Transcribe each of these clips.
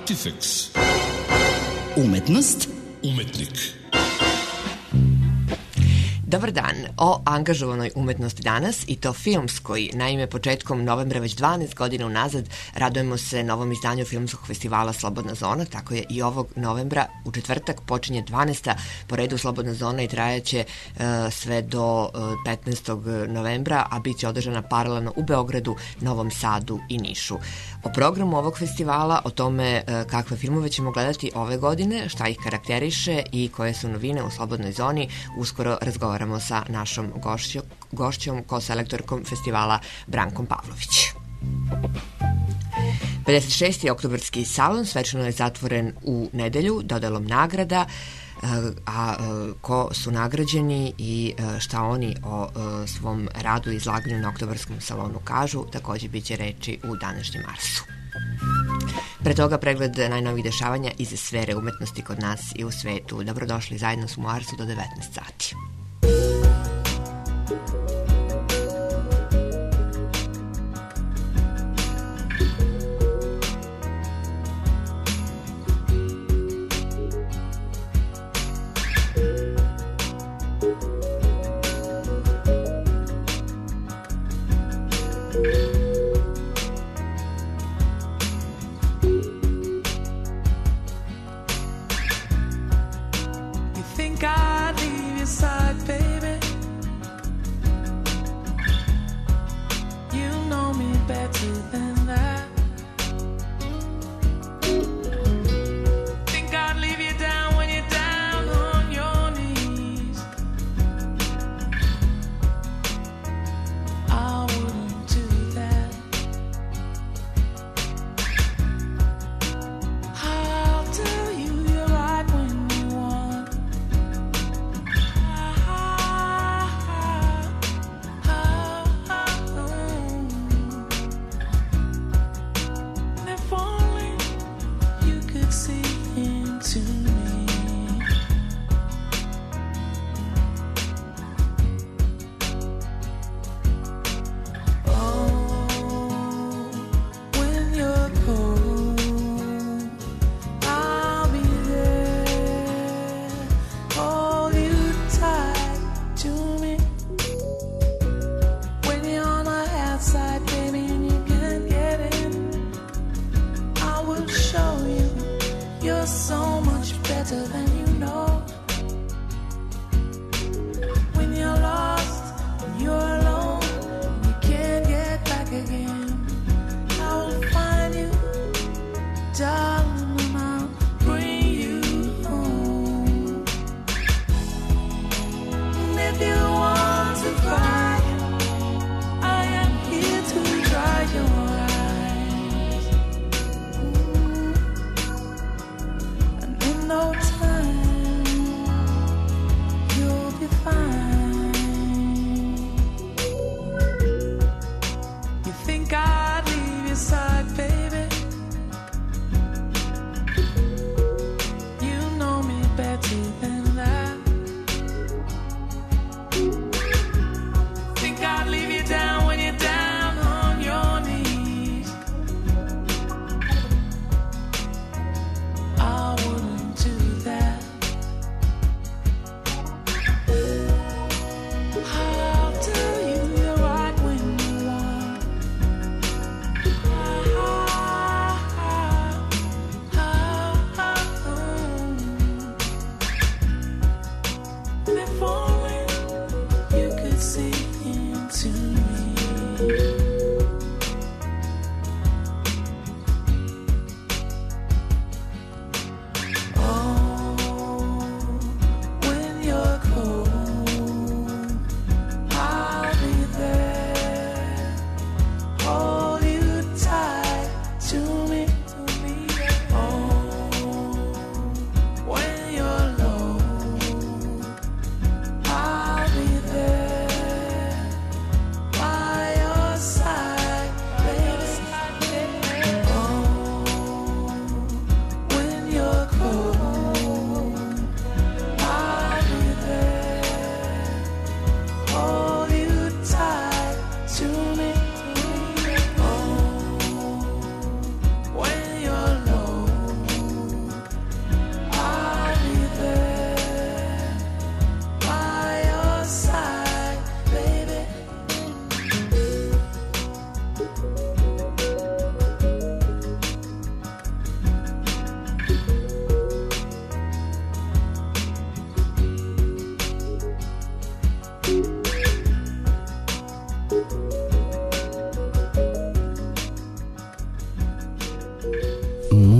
Artifex. Umetnost. Umetnik. Dobar dan. O angažovanoj umetnosti danas, i to filmskoj. Naime, početkom novembra, već 12 godina unazad, radujemo se novom izdanju filmskog festivala Slobodna zona, tako je i ovog novembra u četvrtak počinje 12. po redu Slobodna zona i trajaće sve do 15. novembra, a bit će održana paralelno u Beogradu, Novom Sadu i Nišu. O programu ovog festivala, o tome kakve filmove ćemo gledati ove godine, šta ih karakteriše i koje su novine u Slobodnoj zoni, uskoro razgovaramo sa našom gošćom, ko-selektorkom festivala Brankom Pavlović. 56. oktobarski salon svečano je zatvoren u nedelju dodelom nagrada, a ko su nagrađeni i šta oni o svom radu i izlaganju na oktobarskom salonu kažu, takođe biće reči u današnjem Arsu. Pre toga pregled najnovih dešavanja iz sfere umetnosti kod nas i u svetu. Dobrodošli, zajedno smo u Arsu do 19 sati. I wouldn't do that.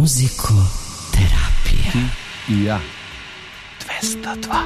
Muzikoterapija. Ti i ja. 202.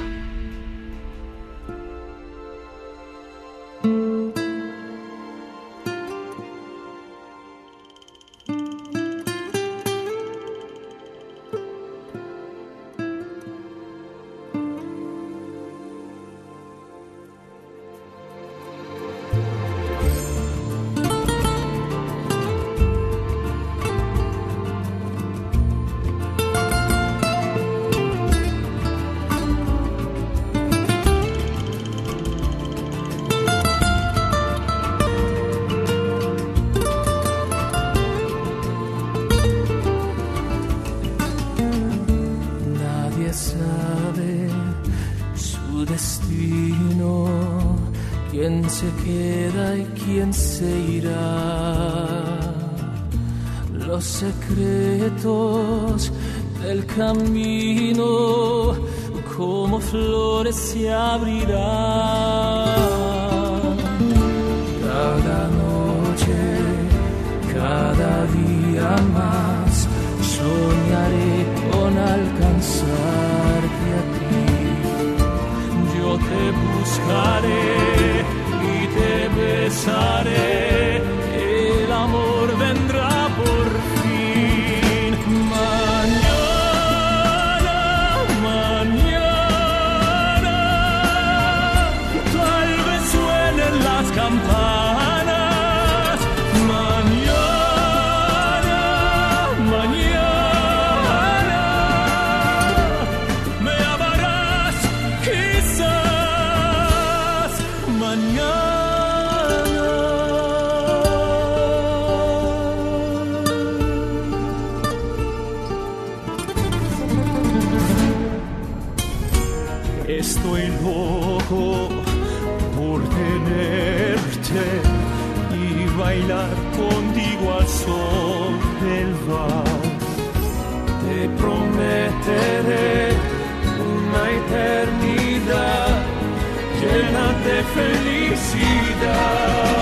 ¿Quién se queda y quién se irá? Los secretos del camino como flores se abrirán. Cada noche, cada día más soñaré con alcanzarte a ti. Yo te buscaré y te besaré, el amor vendrá por fin. Mañana, mañana, tal vez suenen las campanas. Mañana, mañana, me amarás quizás. Mañana. Estoy loco por tenerte y bailar contigo al sol del vals. Te prometeré una eternidad llena de felicidad.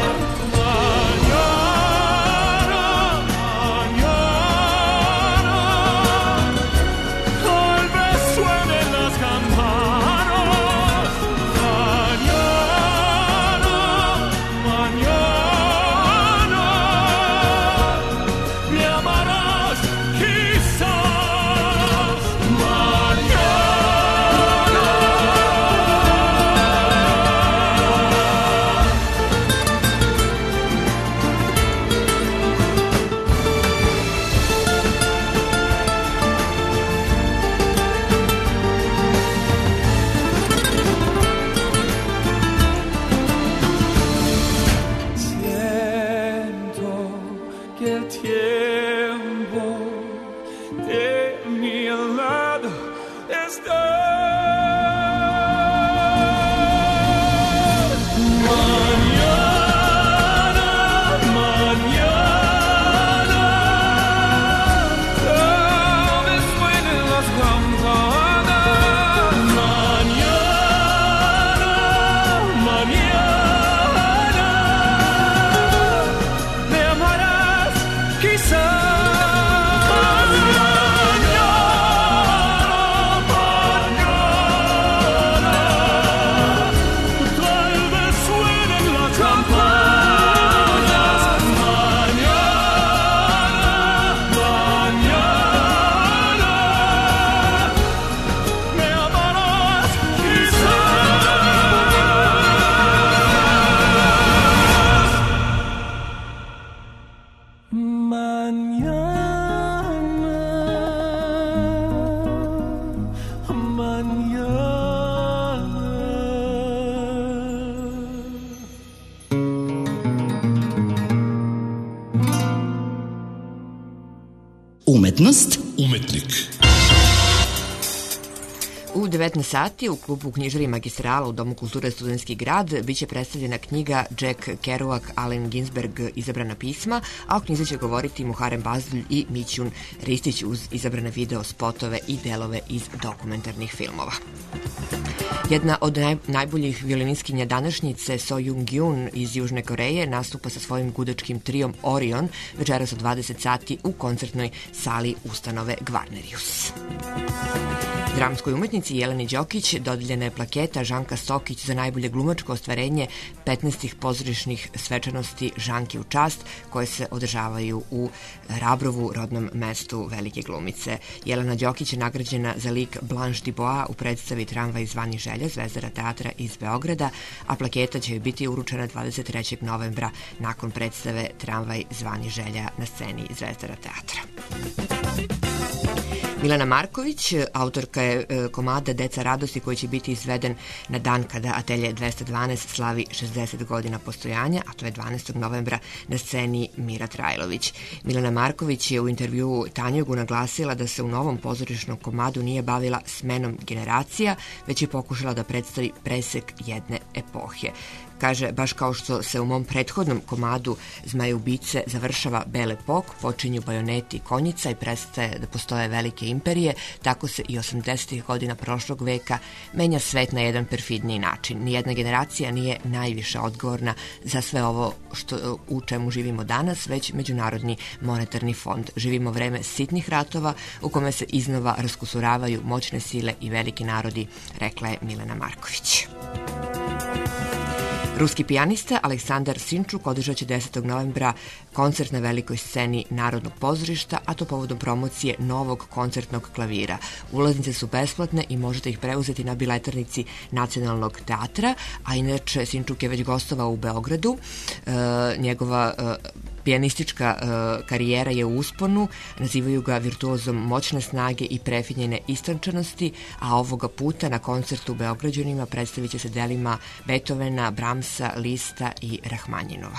Umetnost, umetnik. U 19 sati u klubu Knjižari Magistrala u Domu kulture Studentski grad biće predstavljena knjiga Jack Kerouac, Allen Ginsberg, Izabrana pisma, a o knjizi će govoriti Muharrem Bazdulj i Mićun Ristić uz izabrane video spotove i delove iz dokumentarnih filmova. Jedna od najboljih violiniskinja današnjice, So Jung-Jun iz Južne Koreje, nastupa sa svojim gudačkim trijom Orion večeras od 20 sati u koncertnoj sali ustanove Gvarnerius. Dramskoj umetnici Jeleni Đokić dodeljena je plaketa Žanka Stokić za najbolje glumačko ostvarenje 15. pozorišnih svečanosti Žanki u čast, koje se održavaju u Rabrovu, rodnom mestu velike glumice. Jelena Đokić je nagrađena za lik Blanche Dubois u predstavi Tramvaj zvani Želja Zvezdara teatra iz Beograda, a plaketa će biti uručena 23. novembra nakon predstave Tramvaj zvani Želja na sceni Zvezdara teatra. Milena Marković, autorka je komada Deca radosti, koji će biti izveden na dan kada Atelje 212 slavi 60 godina postojanja, a to je 12. novembra na sceni Mira Trajlović. Milena Marković je u intervjuu Tanjugu naglasila da se u novom pozorišnom komadu nije bavila smenom generacija, već je pokušala da predstavi presek jedne epohe. Kaže, baš kao što se u mom prethodnom komadu Zmajeubice završava Bele Pok, počinju bajoneti i konjica i prestaje da postoje velike imperije, tako se i 80. godina prošlog veka menja svet na jedan perfidniji način. Nijedna generacija nije najviše odgovorna za sve ovo u čemu živimo danas, već Međunarodni monetarni fond. Živimo vreme sitnih ratova u kome se iznova raskusuravaju moćne sile i veliki narodi, rekla je Milena Marković. Ruski pijanista Aleksandar Sinčuk održat će 10. novembra koncert na velikoj sceni Narodnog pozorišta, a to povodom promocije novog koncertnog klavira. Ulaznice su besplatne i možete ih preuzeti na biletarnici Nacionalnog teatra, a inače Sinčuk je već gostovao u Beogradu. Njegova pijanistička karijera je u usponu, nazivaju ga virtuozom moćne snage i prefinjene istančanosti, a ovoga puta na koncertu u Beograđanima predstavit će se delima Beethovena, Brahmsa, Lista i Rahmanjinova.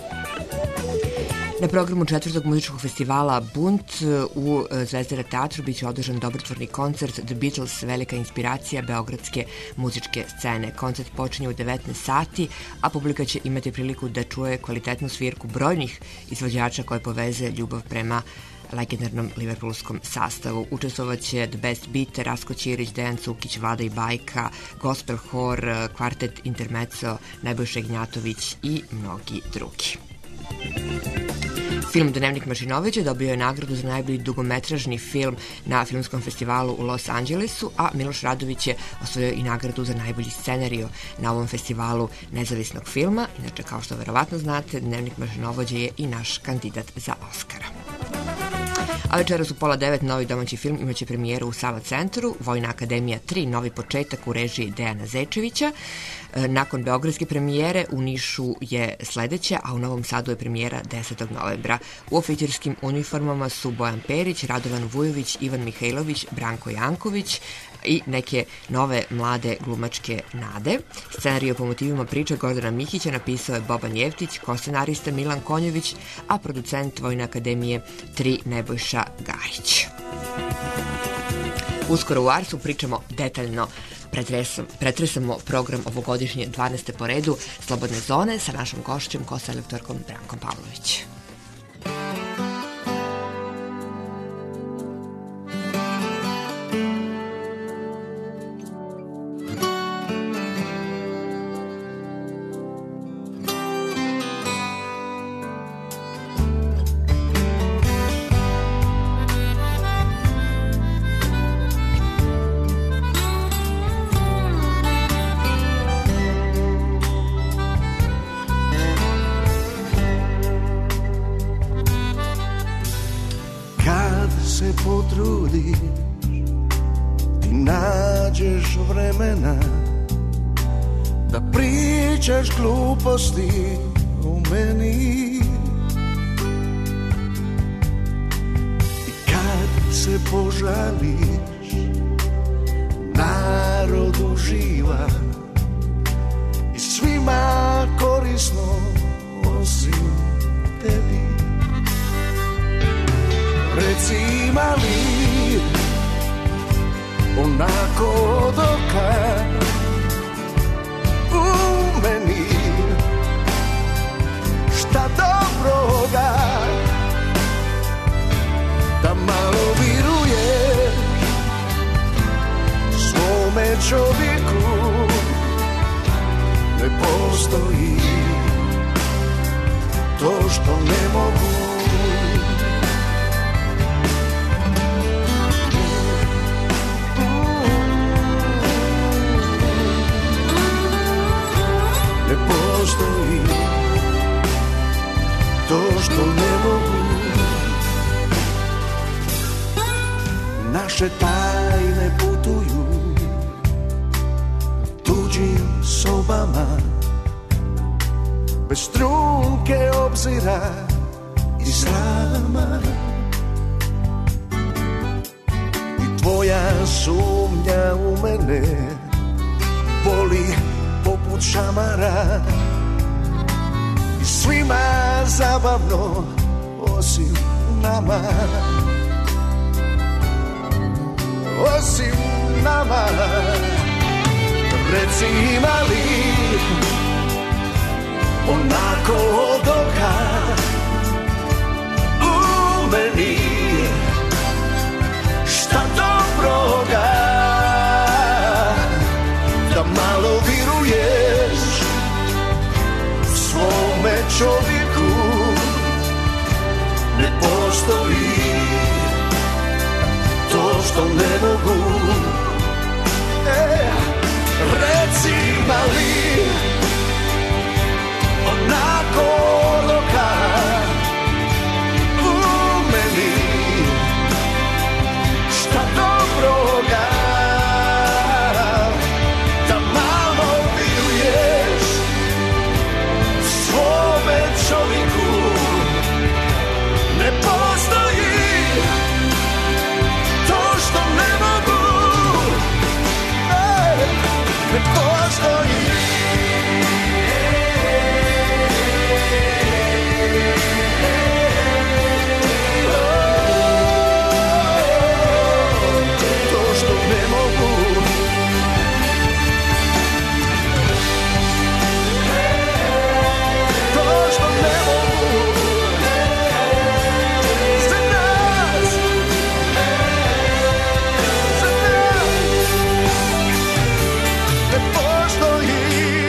Na programu 4. muzičkog festivala Bunt u Zvezdara teatru biće održan dobrotvorni koncert The Beatles, velika inspiracija beogradske muzičke scene. Koncert počinje u 19 sati, a publika će imati priliku da čuje kvalitetnu svirku brojnih izvođača koje poveze ljubav prema legendarnom liverpoolskom sastavu. Učestvovaće The Best Beat, Rasko Ćirić, Dejan Cukić, Vlada i Bajka, Gospel Hor, Kvartet Intermezzo, Nebojša Ignjatović i mnogi drugi. Film Dnevnik Mašinovića dobio je nagradu za najbolji dugometražni film na filmskom festivalu u Los Angelesu, a Miloš Radović je osvojio i nagradu za najbolji scenario na ovom festivalu nezavisnog filma. Inače, kao što verovatno znate, Dnevnik Mašinovođa je i naš kandidat za Oskara. A večeras u 8:30 novi domaći film imaće premijeru u Sava centru, Vojna akademija 3, novi početak u režiji Dejana Zečevića. Nakon beogradske premijere u Nišu je sledeća, a u Novom Sadu je premijera 10. novembra. U oficirskim uniformama su Bojan Perić, Radovan Vujović, Ivan Mihajlović, Branko Janković i neke nove mlade glumačke nade. Scenariju po motivima priče Gordana Mihića napisao je Boban Jevtić, koscenarista Milan Konjović, a producent Vojne akademije 3 Nebojša Garić. Uskoro u Arsu pričamo detaljno, pretresamo program ovogodišnje 12. po redu Slobodne zone sa našom gošćem, koselektorkom Brankom Pavlović. Potrudiš, ti nađeš vremena da pričaš gluposti o meni. I kad se požališ, narod uživa i svima korisno osim tebi. Reci ima li onako do kad u meni šta dobroga, da malo viruješ svome čovjeku postoji to što ne mogu. Ne postoji to što ne mogu. Naše tajne putuju tuđim sobama, bez trunke obzira i srama. I tvoja sumnja u mene boli poput šamara. I svima zabavno osim nama. Osim nama. Reci ima li onako od oka u meni šta dobroga, da malo viruješ svome čovjeku. Ne postoji to što ne mogu. Reci ima li onako loka u meni šta dobroga, da malo viruješ svome čovjeku. Ne postoji to što ne mogu. Ne postoji. To što ne mogu. To što ne mogu. Za nas. Za nas. Ne postoji.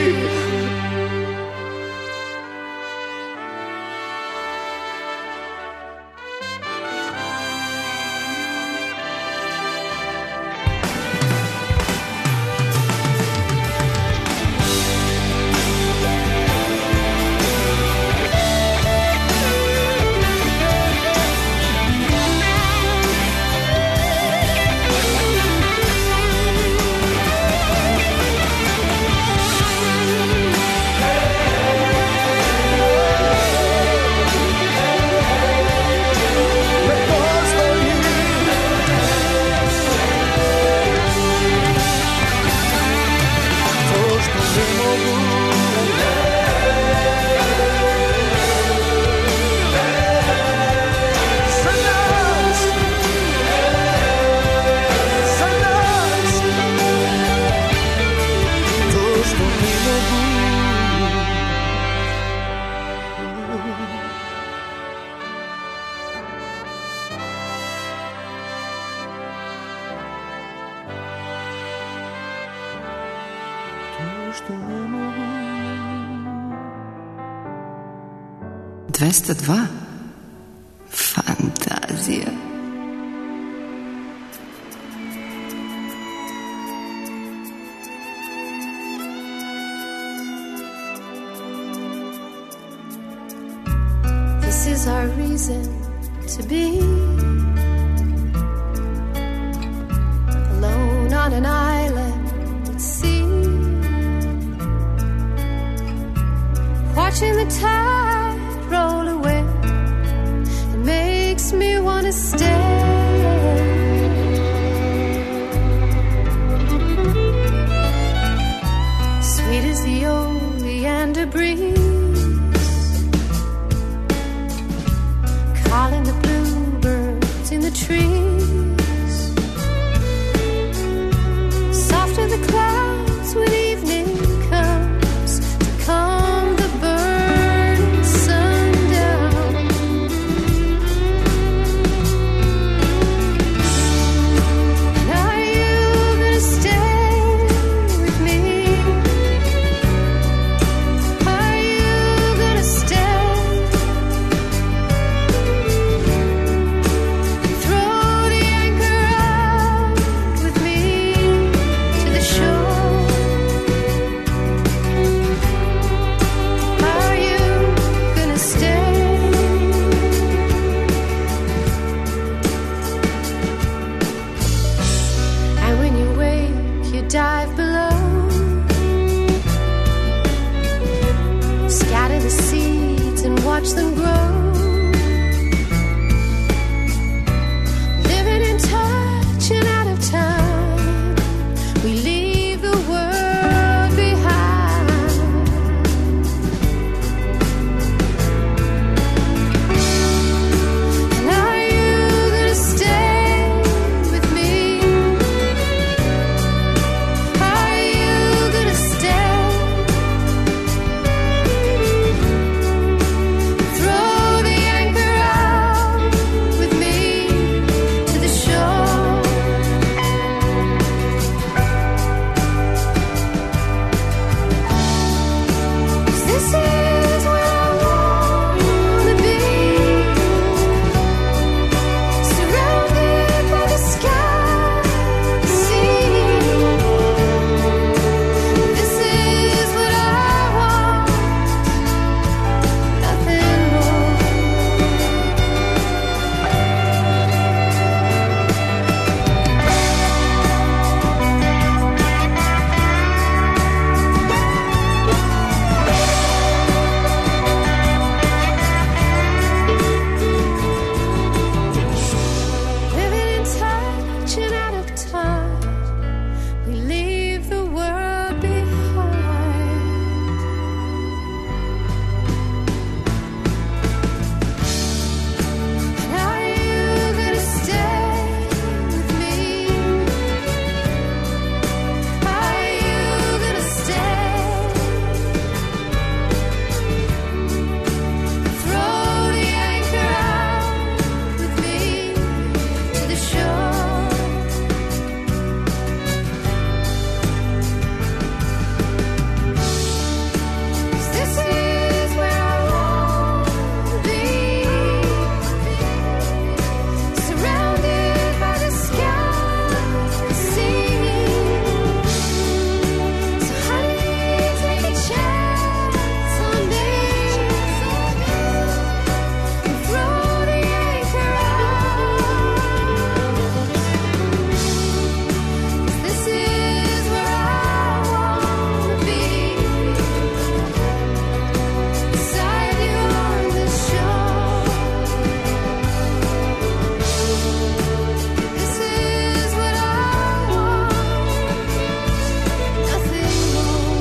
Što ne mogu. 202 Fantazija. This is our reason to be alone on an island at sea, watching the tide roll away. It makes me want to stay. Sweet as the oleander breeze, calling the bluebirds in the trees. Soft are the clouds when evening comes to calm the burning. watch them grow. Living in touch and out of time, we leave the world behind. And are you gonna stay with me? Are you gonna stay? Throw the anchor out with me to the shore. 'Cause this is where I wanna be, surrounded by the sky, the sea. This is what I want, nothing more. Living in touch and out of time, we leave the world behind. And are you gonna stay with me? Are you gonna stay? Throw the anchor out with me to the shore. 'Cause this is where I wanna be, surrounded by the sky, the sea. So honey, take a chance on me and throw the anchor out. 'Cause this is where I wanna be, beside you on the shore. This is what I want, nothing more.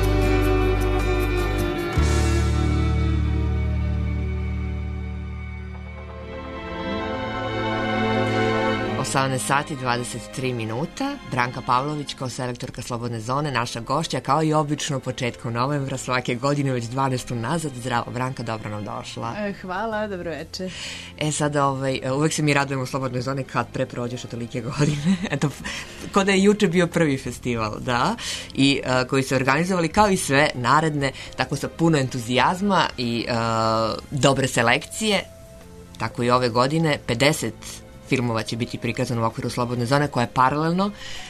18 sati 23 minuta. Branka Pavlović kao selektorka Slobodne zone, naša gošća, kao i obično početkom novembra svake godine, već 12. nazad. Zdravo Branka, dobro nam došla. Hvala, dobro večer. Sada uvek se mi radujemo u Slobodnoj zoni kad pre prođeš od tolike godine. Eto, ko da je juče bio prvi festival, da, i koji se organizovali kao i sve naredne, tako sa puno entuzijazma i dobre selekcije, tako i ove godine 50 filmova će biti prikazano u okviru Slobodne zone, koja je paralelno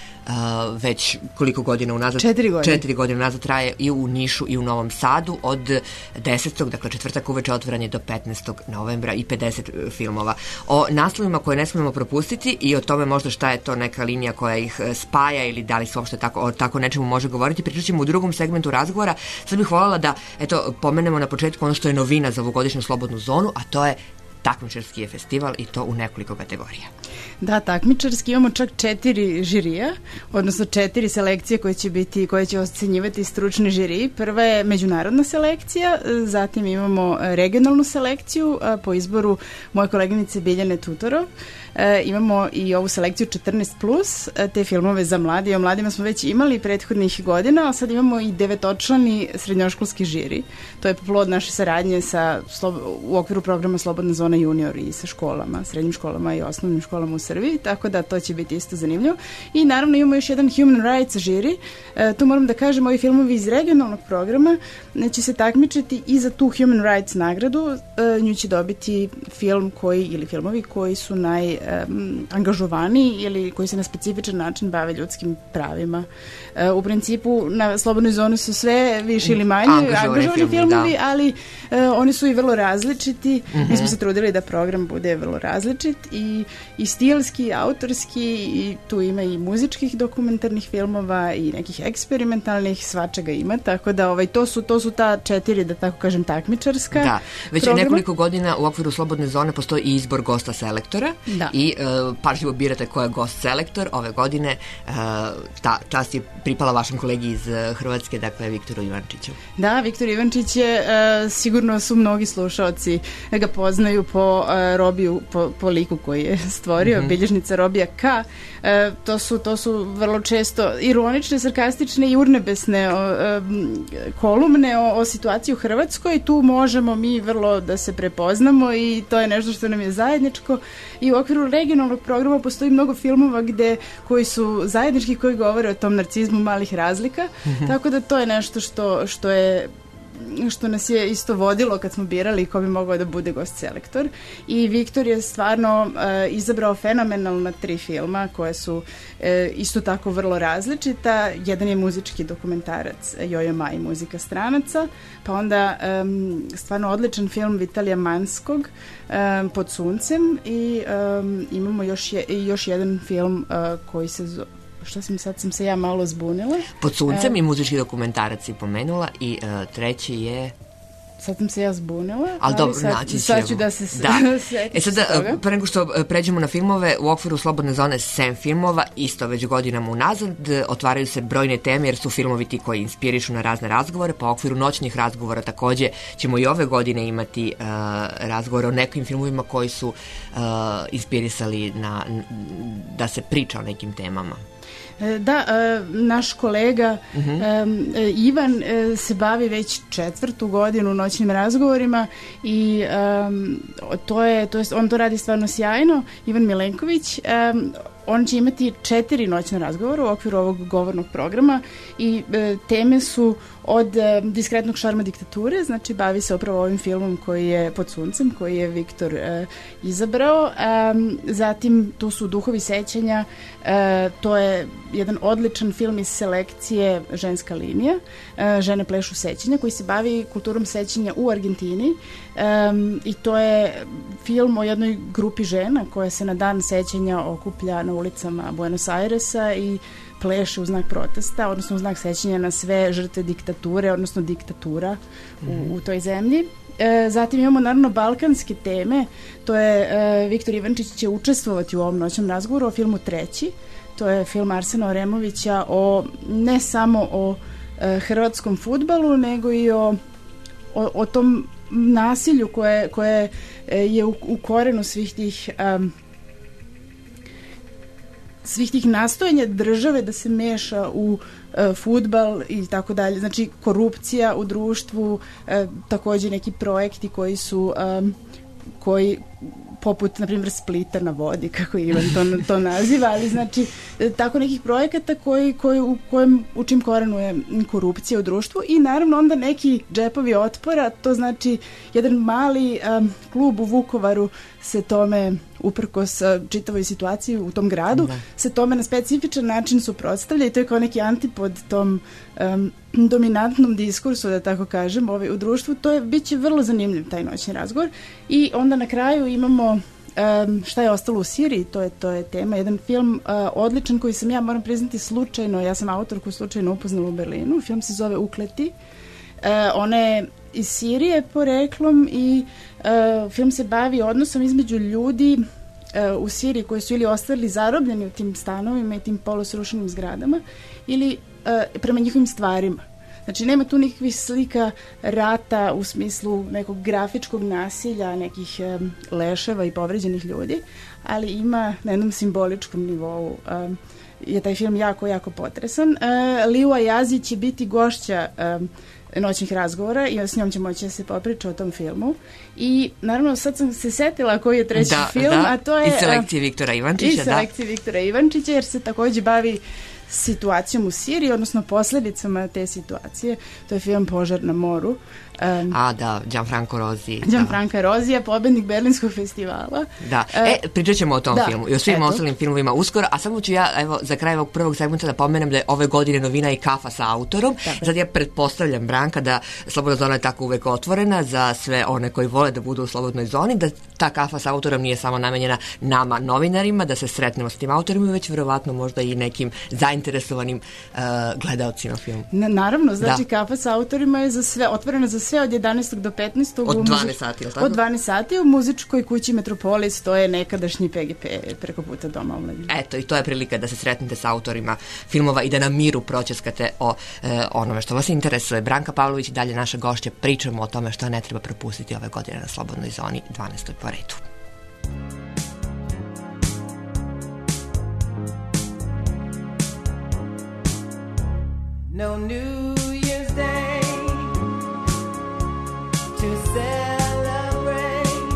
već koliko godina unazad? 4 godine. 4 godine unazad traje i u Nišu i u Novom Sadu od 10. dakle četvrtak uveče otvoren je do 15. novembra i 50 filmova. O naslovima koje ne smemo propustiti i o tome možda šta je to neka linija koja ih spaja ili da li se uopšte o tako nečemu može govoriti, pričat ćemo u drugom segmentu razgovora. Sad bih voljela da pomenemo na početku ono što je novina za ovogodišnju Slobodnu zonu, a to je takmičarski je festival i to u nekoliko kategorija. Da, takmičarski imamo čak 4 žirija, odnosno 4 selekcije koje će ocenjivati stručni žiri. Prva je međunarodna selekcija, zatim imamo regionalnu selekciju po izboru moje koleginice Biljane Tutorov. Imamo i ovu selekciju 14+, te filmove za mladi. O mladima smo već imali prethodnih godina, a sad imamo i 9-člani srednjoškolski žiri. To je plod naše saradnje u okviru programa Slobodna zona junior i sa školama, srednjim školama i osnovnim školama u Srbiji, tako da to će biti isto zanimljivo. I naravno imamo još jedan Human Rights žiri. Tu moram da kažem, ovi filmovi iz regionalnog programa će se takmičiti i za tu Human Rights nagradu. Nju će dobiti film ili filmovi koji su angažovaniji ili koji se na specifičan način bave ljudskim pravima. U principu na Slobodnoj zoni su sve više ili manje angažovani filmovi, ali oni su i vrlo različiti. Mi smo se trudili želeli da program bude vrlo različit i stilski, i autorski, i tu ima i muzičkih dokumentarnih filmova i nekih eksperimentalnih, svačega ima, tako da to su ta 4, da tako kažem, takmičarska. Da, već programa. Nekoliko godina u okviru Slobodne zone postoji i izbor gosta selektora i pažljivo birate ko je gost selektor. Ove godine ta čast je pripala vašem kolegi iz Hrvatske, dakle Viktoru Ivančiću. Da, Viktor Ivančić je, sigurno su mnogi slušaoci ga poznaju po Robiju, po liku koji je stvorio, bilježnica Robija K. To su vrlo često ironične, sarkastične i urnebesne kolumne o situaciji u Hrvatskoj. Tu možemo mi vrlo da se prepoznamo i to je nešto što nam je zajedničko. I u okviru regionalnog programa postoji mnogo filmova koji su zajednički, koji govore o tom narcizmu malih razlika. Tako da to je nešto što nas je isto vodilo kad smo birali ko bi mogao da bude gost selektor. I Viktor je stvarno izabrao fenomenalna 3 filma koje su isto tako vrlo različita. Jedan je muzički dokumentarac Jojo Maj, muzika stranaca, pa onda stvarno odličan film Vitalija Manskog, Pod suncem, i imamo još jedan film koji se zove, sad sam se ja malo zbunila. Pod suncem i muzički dokumentarac si pomenula, i treći je... Sad sam se ja zbunila, ali dobro, naći ćemo. Sad ću da se setim sada, pre nego što pređemo na filmove, u okviru Slobodne zone 7 filmova, isto već godinama unazad, otvaraju se brojne teme jer su filmovi ti koji inspirišu na razne razgovore, pa u okviru noćnih razgovora takođe ćemo i ove godine imati razgovore o nekim filmovima koji su inspirisali da se priča o nekim temama. Da, naš kolega Ivan se bavi već 4. godinu noćnim razgovorima i on to radi stvarno sjajno. Ivan Milenković, on će imati 4 noćna razgovora u okviru ovog govornog programa i teme su od diskretnog šarma diktature, znači bavi se upravo ovim filmom koji je Pod suncem, koji je Viktor izabrao. Zatim tu su Duhovi sećanja, to je jedan odličan film iz selekcije Ženska linija, Žene plešu sećanja, koji se bavi kulturom sećanja u Argentini, i to je film o jednoj grupi žena koja se na dan sećanja okuplja na ulicama Buenos Airesa i pleše u znak protesta, odnosno u znak sećanja na sve žrtve diktature, odnosno diktatura u toj zemlji. Zatim imamo naravno balkanske teme, to je Viktor Ivančić će učestvovati u ovom noćnom razgovoru o filmu Treći, to je film Arsena Oremovića ne samo o hrvatskom fudbalu, nego i o tom nasilju koje je u korenu svih tih nastojanja države da se meša u fudbal i tako dalje. Znači korupcija u društvu, takođe neki projekti koji poput, na primjer, Splita na vodi, kako Ivan to naziva, ali znači tako nekih projekata u čim korenu je korupcija u društvu i naravno onda neki džepovi otpora, to znači jedan mali klub u Vukovaru se tome, uprkos čitavoj situaciji u tom gradu, se tome na specifičan način suprotstavlja i to je kao neki antipod tom dominantnom diskursu, da tako kažem, u društvu. Biće vrlo zanimljiv taj noćni razgovor i onda na kraju imamo Šta je ostalo u Siriji, to je tema, jedan film odličan koji sam ja, moram priznati, slučajno, ja sam autor koju slučajno upoznala u Berlinu, film se zove Ukleti, ona je iz Sirije poreklom i film se bavi odnosom između ljudi u Siriji koji su ili ostali zarobljeni u tim stanovima i tim polosrušenim zgradama ili prema njihovim stvarima. Znači, nema tu nikakvih slika rata u smislu nekog grafičkog nasilja, nekih leševa i povređenih ljudi, ali ima na jednom simboličkom nivou. Je taj film jako, jako potresan. Liu Ayazi će biti gošća noćnih razgovora i s njom će moći da se popriča o tom filmu. I naravno sad sam se setila koji je treći film, a to je... Iz selekcije Viktora Ivančića, Iz selekcije Viktora Ivančića, jer se takođe bavi situacijom u Siriji, odnosno posledicama te situacije. To je film Požar na moru. Da, Gianfranco Rosi. Gianfranco Rosi je pobednik Berlinskog festivala. Da, pričat ćemo o tom filmu i o svim ostalim filmovima uskoro, a samo ću ja, evo, za kraj ovog prvog segmenta da pomenem da je ove godine novina i kafa sa autorom. Sad ja pretpostavljam, Branka, da Slobodna zona je tako uvek otvorena za sve one koji vole da budu u Slobodnoj zoni, da ta kafa sa autorom nije samo namenjena nama, novinarima, da se sretnemo s tim autorima, već verovatno možda i nekim zainteresovanim gledaocima filmu. Naravno, znači kafa sa autorima je za sve, otvorena za sve od 11. do 15. Od 12 sati, ili tako? Od 12 sati u muzičkoj kući Metropolis, to je nekadašnji PGP preko puta Doma omladine. Eto, i to je prilika da se sretnete sa autorima filmova i da na miru pročeskate o onome što vas interesuje. Branka Pavlović i dalje naša gošća, pričamo o tome što ne treba propustiti ove godine na Slobodnoj zoni, 12. po redu. No New Year's Day to celebrate,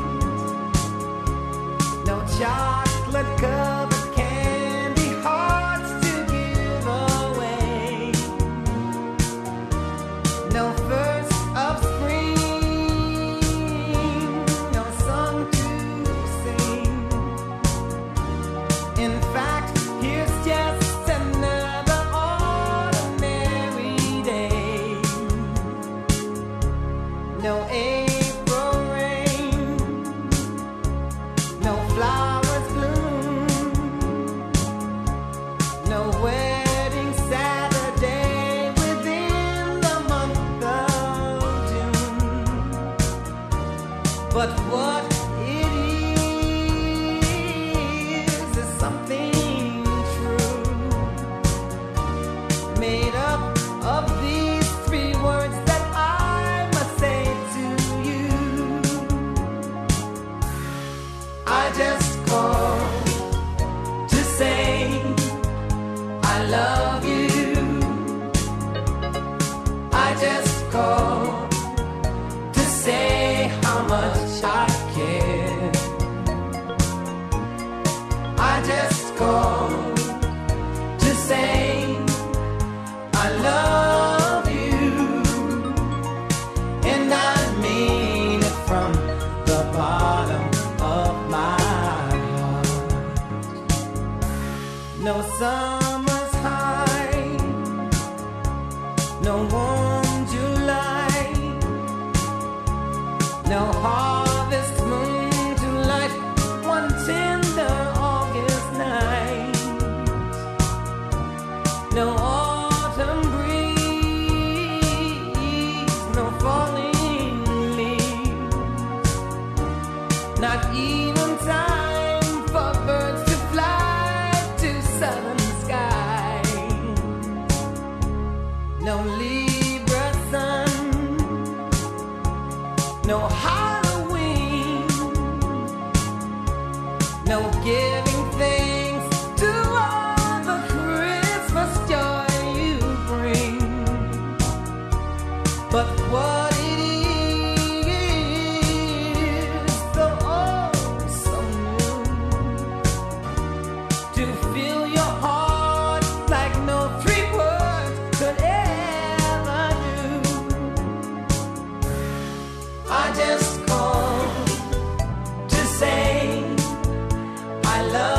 no chocolate covered candy hearts to give away, no first of spring, no song to sing. In fact, here's just another ordinary day. No April rain, no flowers bloom, no wedding Saturday within the month of June. But what it is something true, made up of these three words that I must say to you. I just called to say I love you. I just called to say how much I care. I just called to say I love you, and I mean it from the bottom of my heart. No summer's high, no warm July, no harvest moon to light one tender August night, no autumn breeze, no falling leaves, not even time for birds to fly to southern skies, no Libra sun, no Halloween, no giving thanks to all the Christmas joy you bring. But what it is, so oh so new, to fill your heart like no three words could ever do. I just called to say I love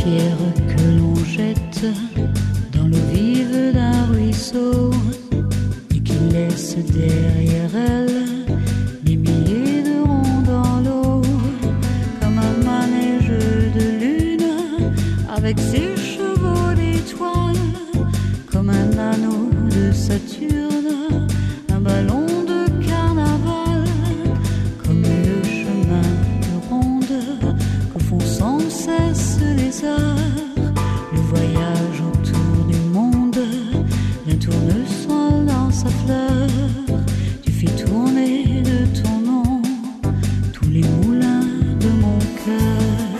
pierres que l'on jette dans l'eau vive d'un ruisseau et qui laisse derrière elle des milliers de ronds dans l'eau, comme un manège de lune avec ses chevaux d'étoiles, comme un anneau de Saturne, un ballon de carnaval, comme le chemin de ronde que font sans cesse les heures, le voyage autour du monde d'un tournesol dans sa fleur. Tu fais tourner de ton nom tous les moulins de mon cœur.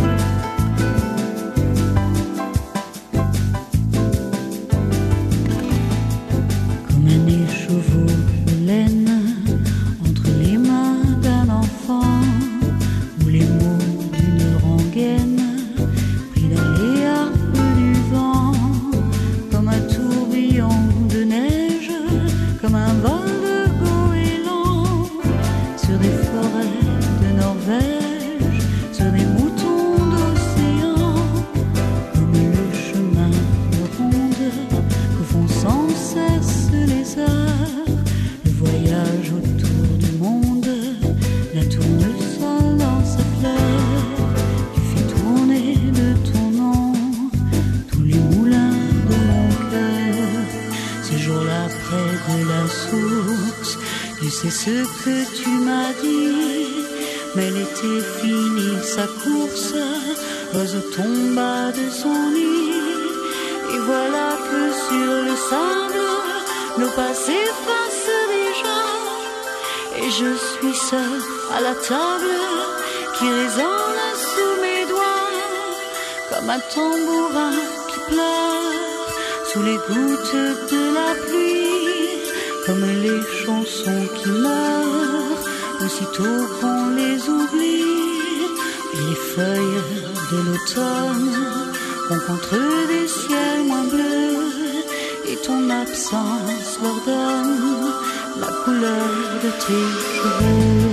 Comme un écheveau de laine entre les mains d'un enfant, ou les mots d'une rengaine pris dans les harpes du vent, comme un tourbillon de neige, comme un vol de goéland sur des forêts de Norvège, sur des moutons d'océan, comme le chemin de ronde que font sans cesse les heures, le voyage autour du monde d'un tournesol dans sa fleur. Tu fais tourner de ton nom tous les moulins de mon cœur. Ce jour-là près de la source, tu sais ce que tu m'as dit, mais l'été finit sa course, l'oiseau tomba de son nid, et voilà que sur le sable nos pas s'effacent déjà, et je suis seule à la table qui résonne sous mes doigts, comme un tambourin qui pleure sous les gouttes de la pluie, comme les chansons qui meurent aussitôt qu'on les oublie, et les feuilles de l'automne rencontrent des ciels moins bleus, et ton absence leur donne la couleur de tes cheveux.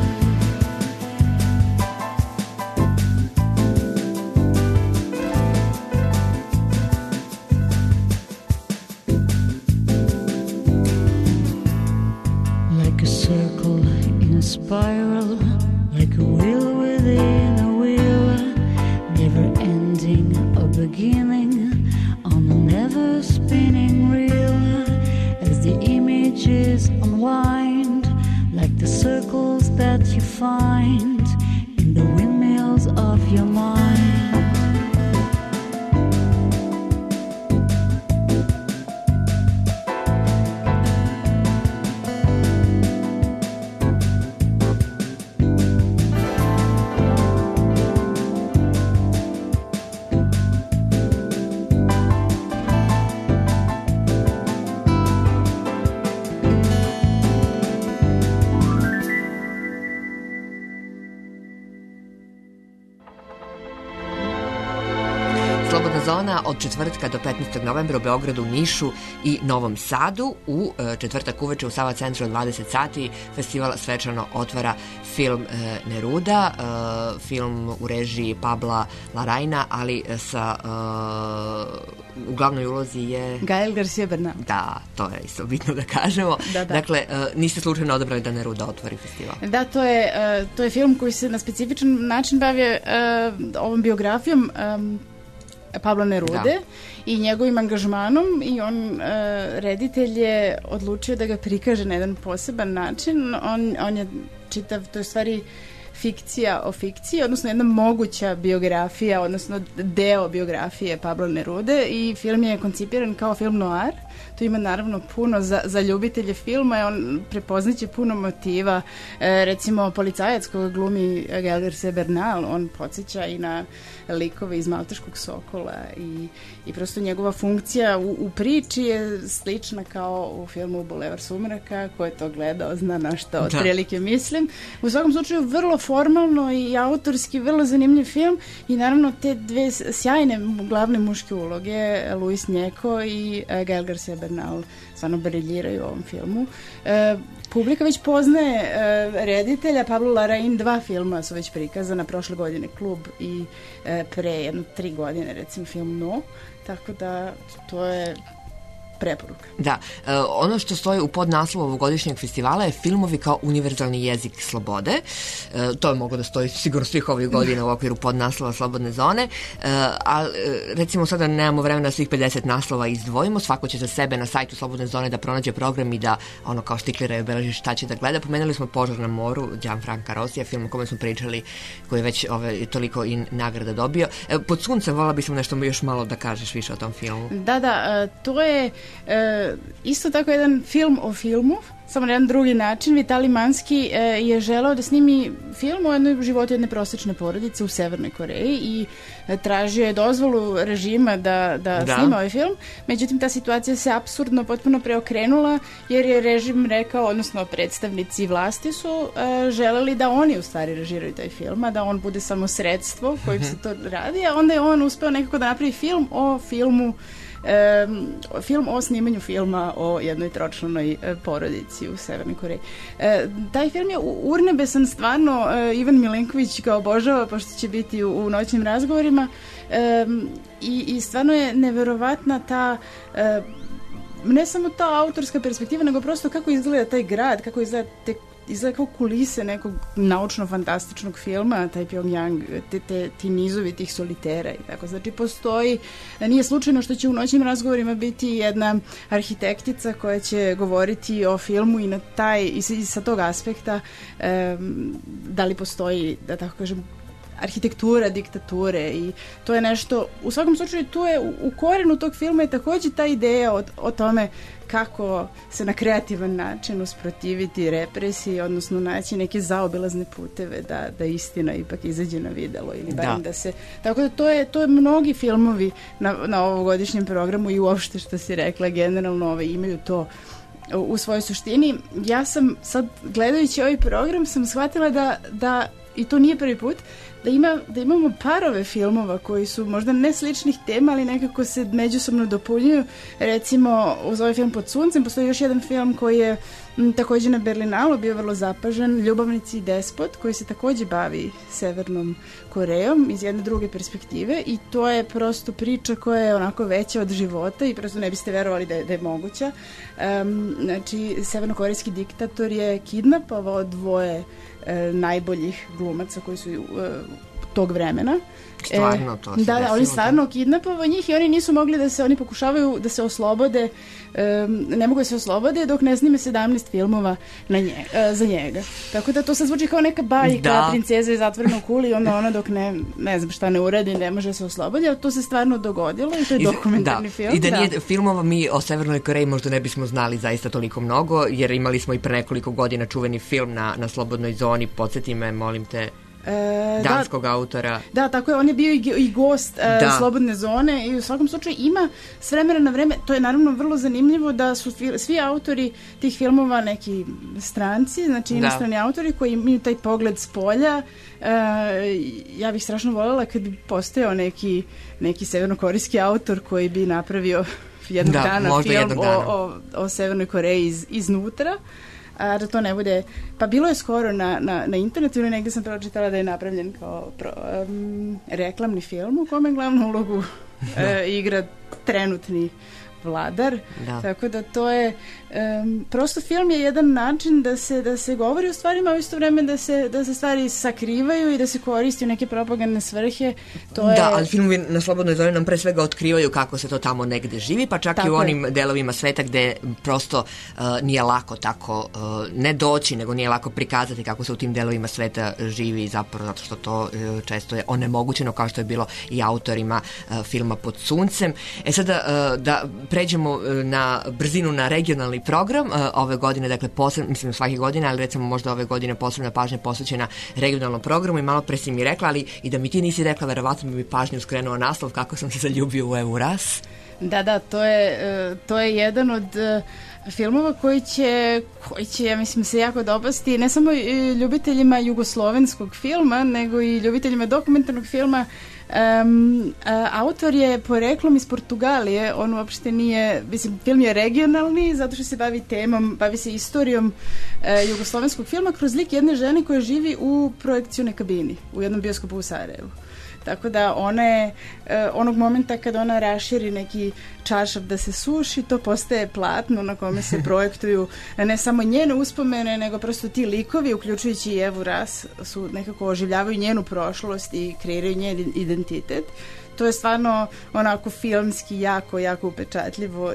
Like a circle in a spiral, like a wheel within a wheel, never ending or beginning on a never spinning reel, as the images unwind, like the circles that you find in the windmills of your mind. Slobodna zona od četvrtka do 15. novembra u Beogradu, Nišu i Novom Sadu. U četvrtak uveče u Sava centru od 20 sati festival svečano otvara film Neruda, film u režiji Pabla Larraina, ali sa u glavnoj ulozi je Gael Garcia Bernal. Da, to je isto bitno da kažemo. Da. Dakle, niste slučajno odabrali da Neruda otvori festival. Da, to je film koji se na specifičan način bavi ovom biografijom Pabla Nerude i njegovim angažmanom, i on, reditelj je odlučio da ga prikaže na jedan poseban način. On je čitav, to je stvari fikcija o fikciji, odnosno jedna moguća biografija, odnosno deo biografije Pabla Nerude, i film je koncipiran kao film noir. Tu ima naravno puno za ljubitelje filma, on prepoznaće puno motiva. Recimo, policajac koga glumi Gael Garcia Bernal, on podsjeća i na likove iz Malteškog sokola, i prosto njegova funkcija u priči je slična kao u filmu Bulevar sumraka. Ko je to gledao zna na što otprilike mislim. U svakom slučaju vrlo formalno i autorski vrlo zanimljiv film i naravno te dve sjajne glavne muške uloge, Luis Njeko i Gael Garcia Bernal, stvarno briljiraju u ovom filmu. Publika već poznaje reditelja, Pablo Larraín, 2 filma su već prikazana, prošle godine Klub i pre 3 godine recimo film No, tako da to je preporuka. Da, ono što stoji u podnaslovu ovogodišnjeg festivala je filmovi kao univerzalni jezik slobode. To je moglo da stoji sigurno svih ovih godina u okviru podnaslova Slobodne zone, ali recimo sada nemamo vremena da svih 50 naslova izdvojimo, svako će za sebe na sajtu Slobodne zone da pronađe program i da ono kao štiklira i obeleži šta će da gleda. Pomenuli smo Požar na moru, Gianfranca Rosija, film o kome smo pričali, koji je već toliko i nagrada dobio. Pod suncem vola bismo nešto još malo da kažeš više o tom filmu. Da, to je isto tako jedan film o filmu, samo na jedan drugi način. Vitali Manski je želeo da snimi film o jednoj životu jedne prosječne porodice u Severnoj Koreji i tražio je dozvolu režima da snima ovaj film. Međutim, ta situacija se apsurdno potpuno preokrenula jer je režim rekao, odnosno predstavnici vlasti su želeli da oni u stvari režiraju taj film, a da on bude samo sredstvo kojim se to radi, a onda je on uspeo nekako da napravi film o filmu, film o snimanju filma o jednoj tročlanoj porodici u Severnoj Koreji. Taj film je urnebesan stvarno, Ivan Milenković ga obožava pošto će biti u noćnim razgovorima i stvarno je neverovatna ta ne samo ta autorska perspektiva, nego prosto kako izgleda taj grad, kako izgleda kao kulise nekog naučno-fantastičnog filma, taj Pyongyang, ti nizovi tih solitera i tako. Znači, postoji, nije slučajno što će u noćnim razgovorima biti jedna arhitektica koja će govoriti o filmu i na taj, i sa tog aspekta da li postoji, da tako kažem, arhitektura diktature i to je nešto, u svakom slučaju tu je u korenu tog filma je također ta ideja o tome kako se na kreativan način usprotiviti represiji, odnosno naći neke zaobilazne puteve da istina ipak izađe na videlo ili barem da se... Tako da to je mnogi filmovi na ovogodišnjem programu i uopšte što si rekla, generalno imaju to u svojoj suštini. Ja sam sad, gledajući ovaj program, sam shvatila da i to nije prvi put, da imamo parove filmova koji su možda ne sličnih tema, ali nekako se međusobno dopunjuju. Recimo, uz ovaj film Pod suncem postoji još jedan film koji je također na Berlinalu bio vrlo zapažen, Ljubavnici i despot, koji se također bavi Severnom Korejom iz jedne druge perspektive i to je prosto priča koja je onako veća od života i prosto ne biste verovali da je moguća. Znači, severnokorejski diktator je kidnapovao 2 najboljih glumaca koji su tog vremena. Stvarno to se da, oni stvarno kidnapovao njih i oni nisu mogli oni pokušavaju da se oslobode, ne mogu da se oslobode dok ne snime 17 filmova za njega. Tako da to sad zvuči kao neka bajka, princeza je zatvorena u kuli i onda ona dok ne znam šta ne uradi, ne može se oslobodi, ali to se stvarno dogodilo i to je dokumentarni film. I da nije filmova mi o Severnoj Koreji možda ne bismo znali zaista toliko mnogo, jer imali smo i pre nekoliko godina čuveni film na Slobodnoj zoni, podsjeti me, molim te, danskog autora. Da, tako je, on je bio i gost Slobodne zone i u svakom slučaju ima s vremena na vreme, to je naravno vrlo zanimljivo da su svi autori tih filmova neki stranci, znači inostrani autori koji imaju taj pogled s polja. Ja bih strašno voljela kad bi postojao neki severnokorejski autor koji bi napravio jednog dana film o Severnoj Koreji iznutra. A da to ne bude, pa bilo je skoro na internetu ili negdje sam pročitala da je napravljen kao reklamni film u kome glavnu ulogu igra trenutni vladar, tako da to je prosto film je jedan način da se govori o stvarima, a u isto vreme da se stvari sakrivaju i da se koristi u neke propagandne svrhe. Ali filmovi na Slobodnoj zoni nam pre svega otkrivaju kako se to tamo negde živi, pa čak i u onim delovima sveta gde prosto nije lako tako ne doći, nego nije lako prikazati kako se u tim delovima sveta živi, zapravo zato što to često je onemogućeno, kao što je bilo i autorima filma Pod suncem. Sada da pređemo na brzinu na regionalni program ove godine, dakle posebno, mislim svake godine, ali recimo možda ove godine posebna pažnja posvećena regionalnom programu i malo pre si mi rekla, ali i da mi ti nisi rekla, verovatno bi mi pažnju skrenuo naslov Kako sam se zaljubio u Euras. Da, to je jedan od filmova koji će, ja mislim, se jako dopasti ne samo ljubiteljima jugoslovenskog filma, nego i ljubiteljima dokumentarnog filma. Autor je poreklom iz Portugalije, on uopšte nije, mislim, film je regionalni zato što se bavi temom, bavi se istorijom jugoslovenskog filma kroz lik jedne žene koja živi u projekcijnoj kabini u jednom bioskopu u Sarajevu. Tako da ona je, onog momenta kada ona raširi neki čaršav da se suši, to postaje platno na kome se projektuju ne samo njene uspomene, nego prosto ti likovi, uključujući i Evu Ras, su nekako oživljavaju njenu prošlost i kreiraju njen identitet. To je stvarno onako filmski jako, jako upečatljivo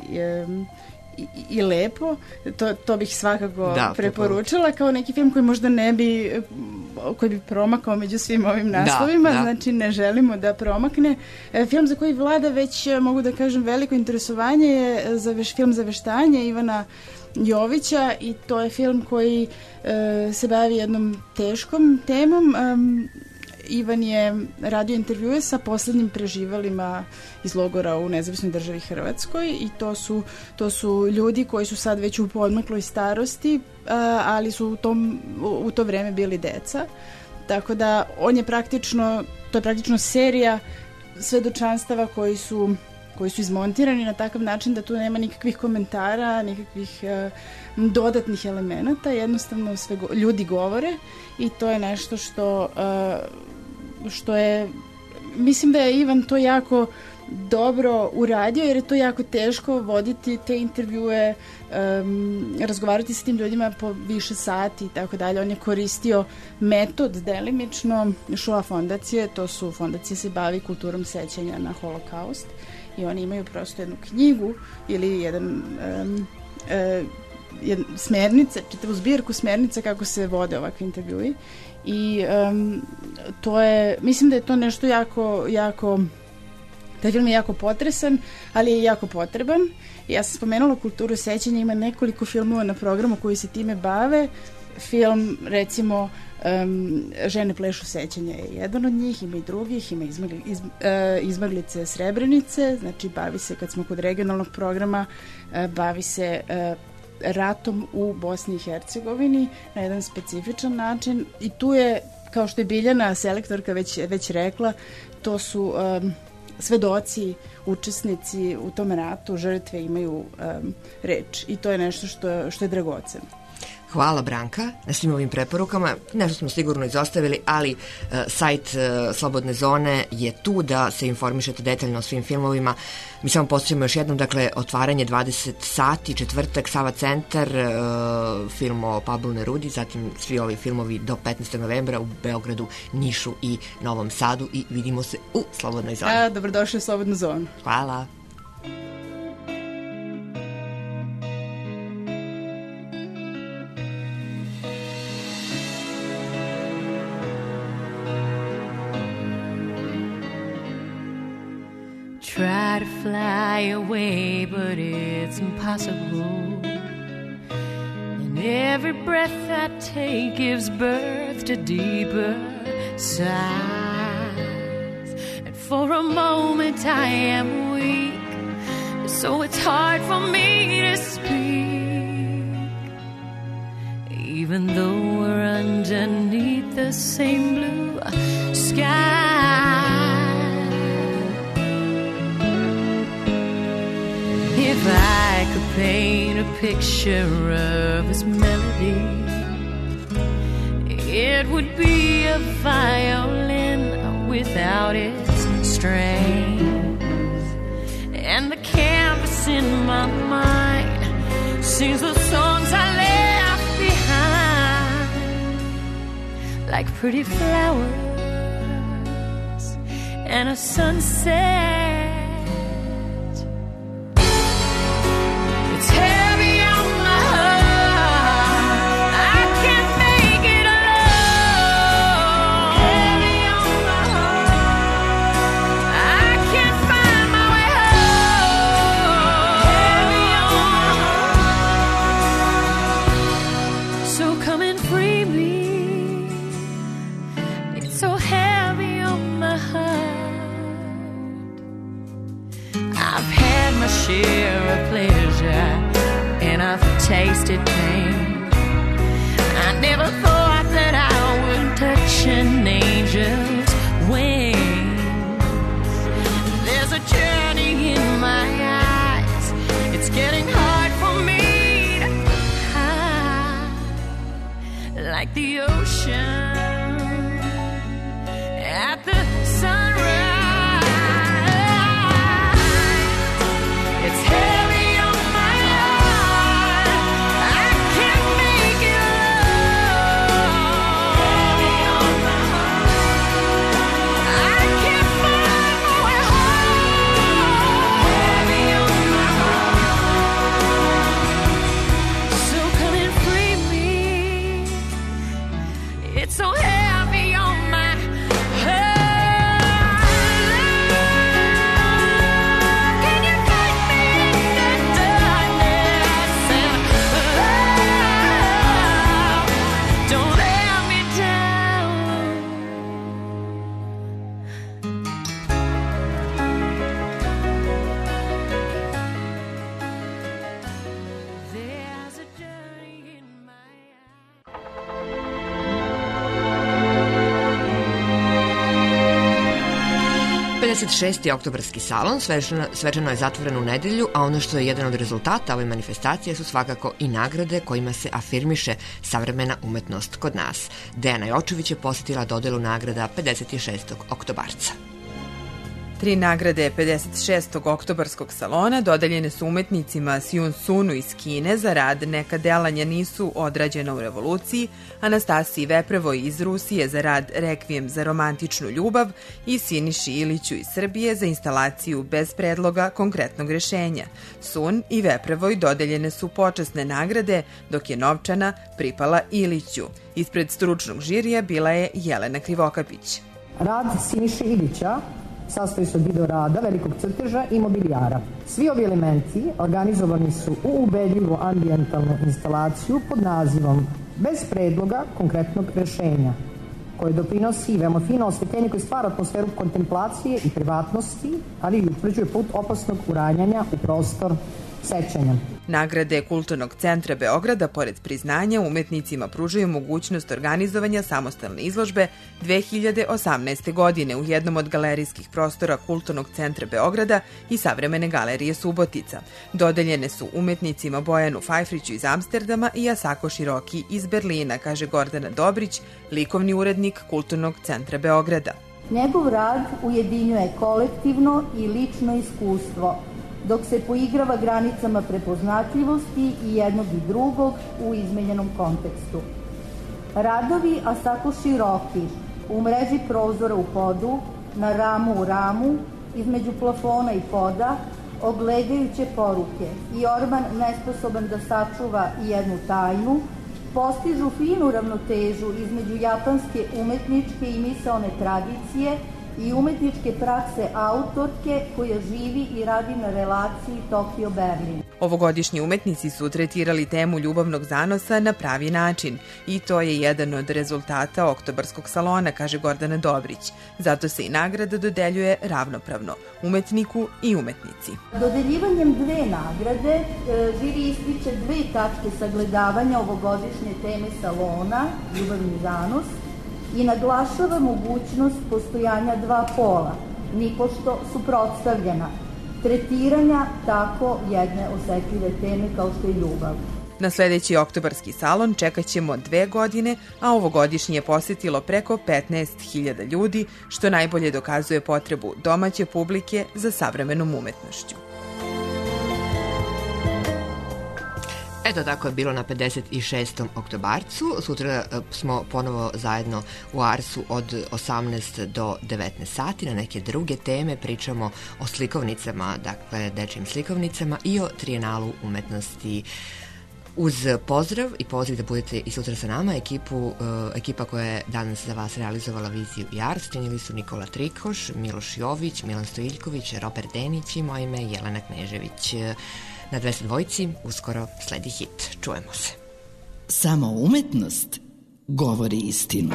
i lepo. To bih svakako preporučila kao neki film koji možda ne bi, koji bi promakao među svim ovim naslovima, znači ne želimo da promakne. Film za koji vlada već, mogu da kažem, veliko interesovanje je film Zaveštanje Ivana Jovića i to je film koji se bavi jednom teškom temom. Ivan je radio intervjue sa poslednjim preživalima iz logora u Nezavisnoj državi Hrvatskoj i to su ljudi koji su sad već u podmakloj starosti, ali su u to vreme bili deca. Tako da to je praktično serija svedočanstava koji su izmontirani na takav način da tu nema nikakvih komentara, nikakvih dodatnih elemenata, jednostavno sve ljudi govore i to je nešto što je, mislim da je Ivan to jako dobro uradio, jer je to jako teško voditi te intervjue, razgovarati sa tim ljudima po više sati i tako dalje. On je koristio metod delimično Šoa fondacije, to su fondacije se bavi kulturom sećanja na holokaust i oni imaju prosto jednu knjigu ili jedan smernice, čitavu zbirku smernica kako se vode ovakvi intervjui i to je, mislim da je to nešto jako taj film je jako potresan, ali je jako potreban. Ja sam spomenula kulturu sećanja, ima nekoliko filmova na programu koji se time bave. Film, recimo, Žene plešu sećanja je jedan od njih, ima i drugih, ima Izmaglice Srebrenice, znači bavi se, kad smo kod regionalnog programa, bavi se ratom u Bosni i Hercegovini na jedan specifičan način i tu je, kao što je Biljana selektorka već rekla, to su svedoci, učesnici u tom ratu, žrtve imaju reč i to je nešto što je dragoceno. Hvala Branka na svim ovim preporukama. Nešto smo sigurno izostavili, ali sajt Slobodne zone je tu da se informišete detaljno o svim filmovima. Mi samo posjećamo još jednom, dakle, otvaranje 20 sati, četvrtak, Sava centar, film o Pablu Nerudi, zatim svi ovi filmovi do 15. novembra u Beogradu, Nišu i Novom Sadu i vidimo se u Slobodnoj zoni. Dobrodošli u Slobodnu zonu. Hvala. Try to fly away, but it's impossible. And every breath I take gives birth to deeper sighs. And for a moment I am weak, so it's hard for me to speak. Even though we're underneath the same blue sky. If I could paint a picture of his melody, it would be a violin without its strings. And the canvas in my mind sings the songs I left behind, like pretty flowers and a sunset. I've tasted pain. I never thought that I would touch an angel's wings. There's a journey in my eyes. It's getting hard for me to hide. Like the ocean at the sunrise. It's heavy on my heart. I can't make it alone. Heavy on my heart. I can't find my way home. Heavy on my heart. So come and free me. It's so heavy on my heart. Can you find me in the darkness? And love, don't let me down. There's a journey in my eyes. 56. oktobarski salon svečano je zatvoren u nedelju, a ono što je jedan od rezultata ove manifestacije su svakako i nagrade kojima se afirmiše savremena umetnost kod nas. Dejana Jočević je posjetila dodelu nagrada 56. oktobarca. 3 nagrade 56. oktobarskog salona dodeljene su umetnicima Sjun Sunu iz Kine za rad Neka delanja nisu odrađena u revoluciji, Anastasiji Veprevoj iz Rusije za rad Rekvijem za romantičnu ljubav i Siniši Iliću iz Srbije za instalaciju bez predloga konkretnog rešenja. Sun i Veprevoj dodeljene su počasne nagrade, dok je novčana pripala Iliću. Ispred stručnog žirija bila je Jelena Krivokapić. Rad Siniše Ilića sastoji se od video rada, velikog crteža i mobilijara. Svi ovi elementi organizovani su u ubedljivu ambijentalnu instalaciju pod nazivom Bez predloga konkretnog rešenja, koje doprinosi veoma fino osvetljenje koje stvara atmosferu kontemplacije i privatnosti, ali i utvrđuje put opasnog uranjanja u prostor sećanja. Nagrade Kulturnog centra Beograda, pored priznanja, umetnicima pružaju mogućnost organizovanja samostalne izložbe 2018. godine u jednom od galerijskih prostora Kulturnog centra Beograda i Savremene galerije Subotica. Dodeljene su umetnicima Bojanu Fajfriću iz Amsterdama i Asako Široki iz Berlina, kaže Gordana Dobrić, likovni urednik Kulturnog centra Beograda. Njegov rad ujedinjuje kolektivno i lično iskustvo, dok se poigrava granicama prepoznatljivosti i jednog i drugog u izmenjenom kontekstu. Radovi Asako Široki u mreži prozora u podu, na ramu u ramu, između plafona i poda, ogledajuće poruke i orman nesposoban da sačuva jednu tajnu, postižu finu ravnotežu između japanske umetničke i misaone tradicije i umetničke prakse autorke koja živi i radi na relaciji Tokio-Berlin. Ovogodišnji umetnici su tretirali temu ljubavnog zanosa na pravi način i to je jedan od rezultata oktobarskog salona, kaže Gordana Dobrić. Zato se i nagrada dodeljuje ravnopravno, umetniku i umetnici. Dodeljivanjem 2 nagrade žiri ističe 2 tačke sagledavanja ovogodišnje teme salona, ljubavni zanos, i naglašava mogućnost postojanja 2 pola, nipošto suprotstavljena, tretiranja tako jedne osetljive teme kao što je ljubav. Na sledeći oktobarski salon čekat ćemo 2 godine, a ovogodišnji je posetilo preko 15.000 ljudi, što najbolje dokazuje potrebu domaće publike za savremenom umetnošću. Eto, tako je bilo na 56. oktobarcu. Sutra smo ponovo zajedno u Arsu od 18 do 19 sati na neke druge teme. Pričamo o slikovnicama, dakle dečijim slikovnicama i o trijenalu umetnosti. Uz pozdrav i poziv da budete i sutra sa nama, ekipa koja je danas za vas realizovala viziju i art, činili su Nikola Trikoš, Miloš Jović, Milan Stojiljković, Robert Denić i moje ime Jelena Knežević. Na 202 uskoro sledi hit. Čujemo se. Samo umetnost govori istinu.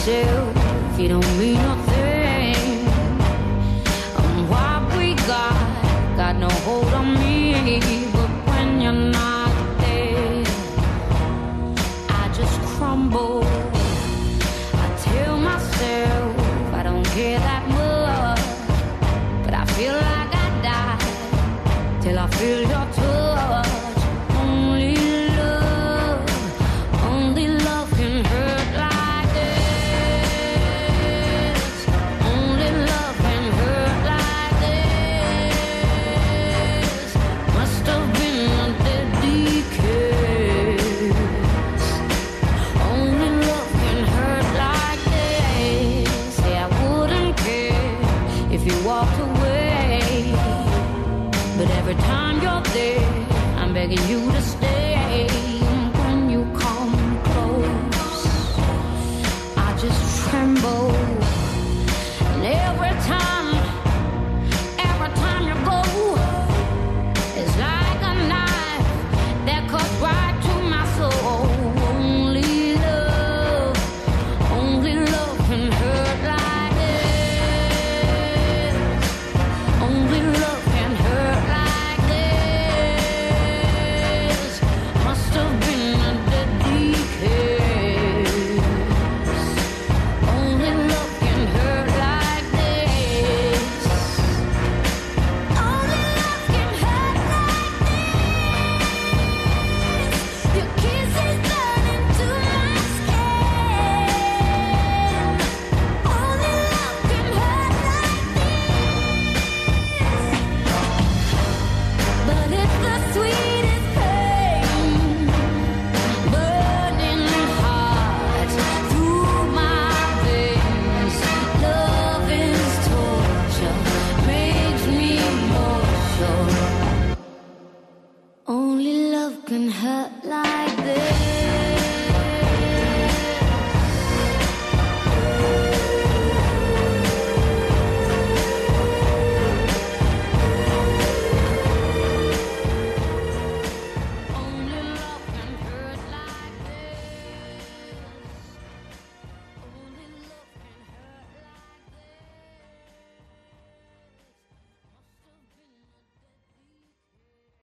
yourself, you don't mean nothing. What we got no hold on me. But when you're not there, I just crumble. I tell myself I don't care that much, but I feel like I die till I feel your touch. Only love can hurt like this. Only love can hurt like this. Must have been a deadly kiss. Only love can hurt like this. Say I wouldn't care if you walked away, but every time you're there, I'm begging you to stay. When you come close, I just tremble.